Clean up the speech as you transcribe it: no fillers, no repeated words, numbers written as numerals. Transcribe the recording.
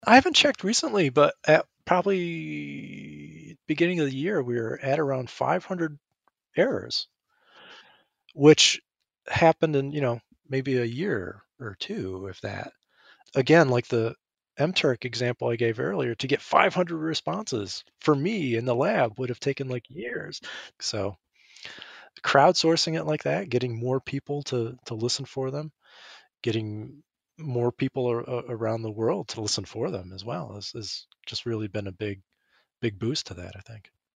I haven't checked recently, but at probably beginning of the year, we were at around 500 errors, which happened in, maybe a year or two, if that. Again, like the MTurk example I gave earlier, to get 500 responses for me in the lab would have taken like years. So crowdsourcing it like that, getting more people to listen for them, getting more people around the world to listen for them as well is just really been a big boost to that, I think.